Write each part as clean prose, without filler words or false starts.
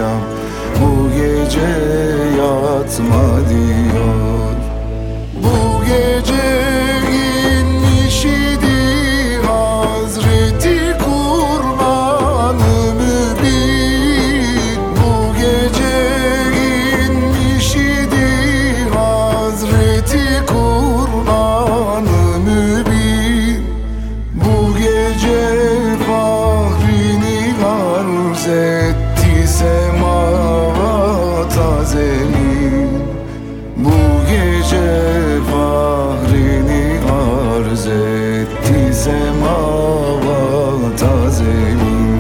İslam bu gece yatma diyor. Bu gece inmiş idi Hazreti Kurban-ı Mübin. Bu gece inmiş idi Hazreti Kurban-ı Mübin. Bu gece fahrini arz etti semavata zemin. Bu gece fahrini arz etti semavata zemin.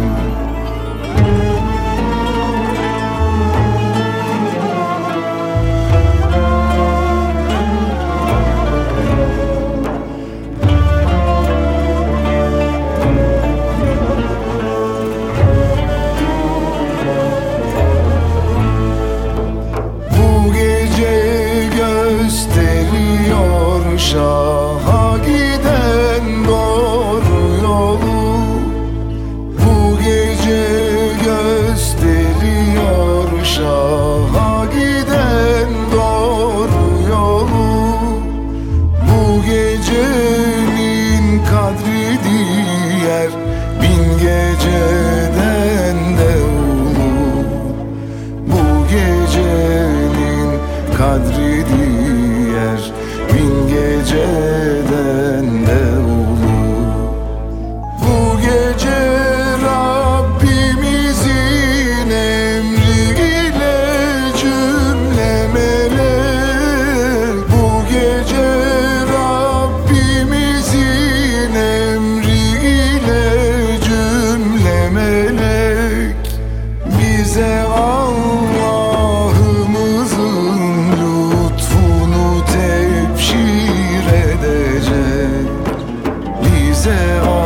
Şaha giden doğru yolu bu gece gösteriyor. Şaha giden doğru yolu bu gecenin kadri diğer bin geceden de ulu. Bu gecenin kadri diğer bin geceden de ulu. Bu gece Rabbimizin emriyle cümle melek. Bu gece Rabbimizin emriyle cümle melek bize Allah'ımızın lütfunu tebşir edecek. Bize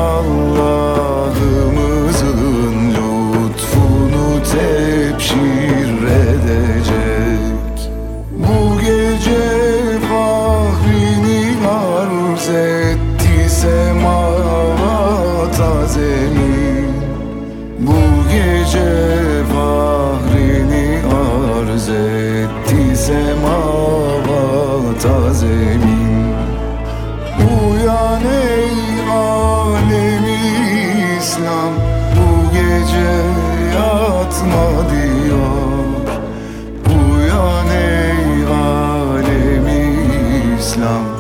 Allah'ımızın lütfunu tebşir edecek. Bu gece fahrini arz etti semavata zemin. Bu gece fahrini arz etti semavata zemin. Uyan ey alemi İslam bu gece yatma diyor. Uyan ey alemi İslam